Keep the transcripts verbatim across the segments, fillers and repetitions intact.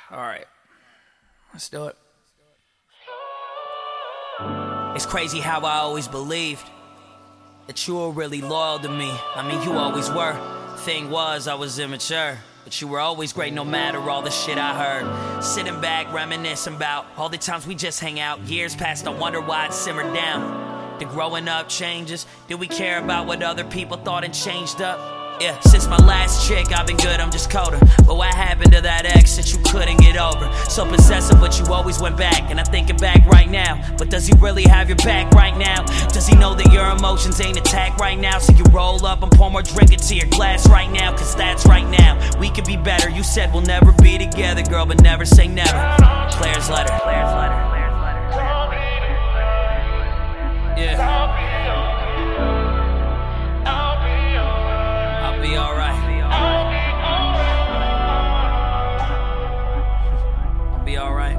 All right, let's do it. It's crazy how I always believed that you were really loyal to me. I mean, you always were. Thing was, I was immature, but you were always great no matter all the shit I heard. Sitting back, reminiscing about all the times we just hang out. Years passed, I wonder why it simmered down. Did growing up changes? Did we care about what other people thought and changed up? Yeah, since my last chick, I've been good, I'm just colder. But what happened to that ex that you couldn't get over? So possessive, but you always went back. And I think it back right now. But does he really have your back right now? Does he know that your emotions ain't attacked right now? So you roll up and pour more drink into your glass right now. Cause that's right now, we could be better. You said we'll never be together, girl, but never say never. Claire's letter, Claire's letter, Claire's letter. Yeah. I'll be alright. I'll be alright.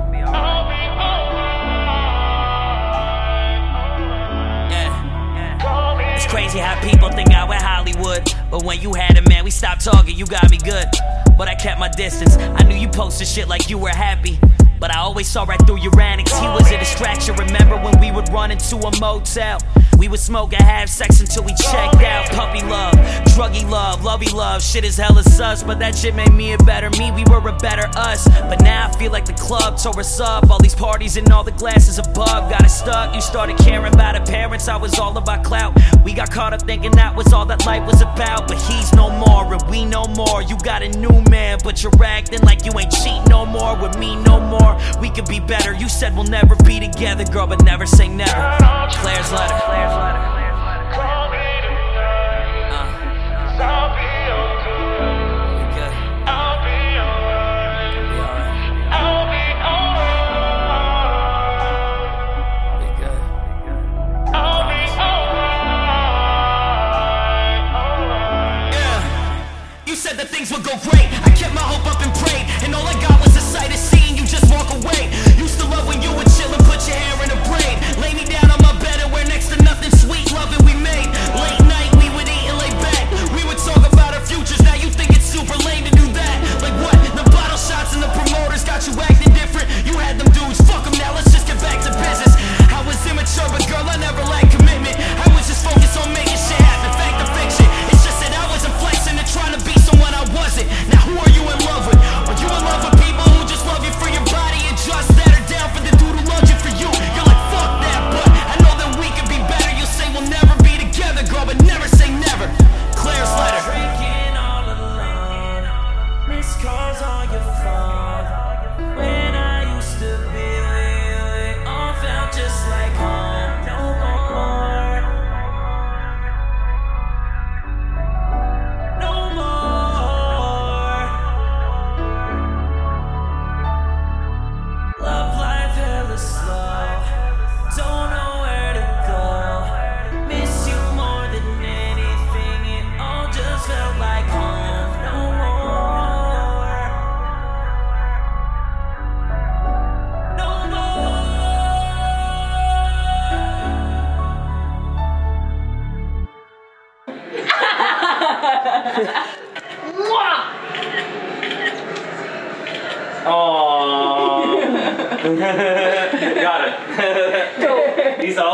Yeah. It's crazy how people think I went Hollywood, but when you had it, man, we stopped talking. You got me good, but I kept my distance. I knew you posted shit like you were happy, but I always saw right through your antics. He was a distraction. Remember when we would run into a motel? We would smoke and have sex until we checked out. Puppy love, druggy love, lovey love. Shit is hella sus, but that shit made me a better me. We were a better us, but now I feel like the club tore us up. All these parties and all the glasses above got us stuck. You started caring about our parents, I was all about clout. We got caught up thinking that was all that life was about. But he's no more and we no more. You got a new man, but you're acting like you ain't cheating no more with me no more. We could be better. You said we'll never be together, girl, but never say never. Claire's letter, Claire's letter, Claire's letter. Call me tonight, uh, uh. I'll be okay. You good? I'll be alright. Be alright. I'll be alright. Be good. Be good. I'll be alright. Yeah. You said that things would go great. I kept my hope up and prayed, and all I got was a sight of seeing you just walk away. Used to love when you would chill and put your hair in a braid. Lay me down on my bed and wear next to nothing. Sweet loving we made. Late night we would eat and lay back. We would talk about our futures. Now you think it's super lame to do that. Like what? The bottle shots and the promoters got you acting different. You had them dudes, fuck them now, let's just get back to business. I was immature, but girl, I never lacked commitment. I was just focused on making shit happen. Fact or fiction. It's just that I wasn't flexing and trying to be someone I wasn't. Now who are you in love with? Are you in love with people who just love you for your body and just that are down for the dude who loves you for you? You're like, fuck that, but I know that we could be better. You'll say we'll never be together, girl, but never say never. Claire's letter. Drinking all alone, missed calls on your phone. When I used to be with you, it all felt just like home. No more, no more. Love life hella slow, don't know where to go. Miss you more than anything, it all just felt like home. No more, no more. Aww. Got it. He's all